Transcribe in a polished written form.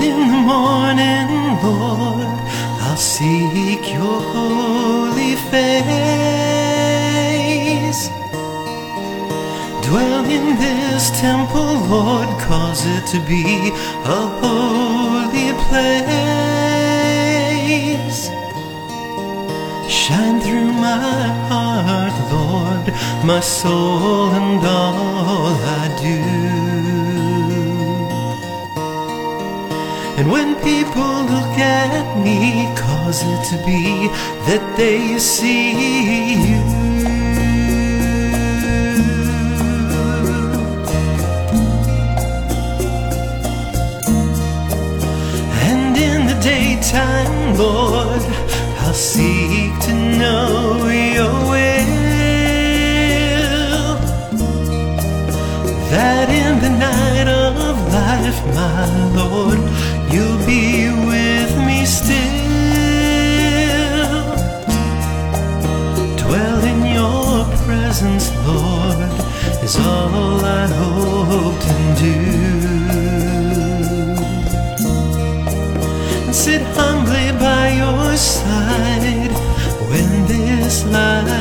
in the morning, Lord, I'll seek your holy face. Dwell in this temple, Lord, cause it to be a holy place. Shine through my heart, Lord, my soul and all I do. And when people look at me, cause it to be that they see you. And in the daytime, Lord, I'll seek to know your will, that in the night of life, my Lord, you'll be with me still. Dwell in your presence, Lord, is all I hope to do. And sit humbly by your side when this life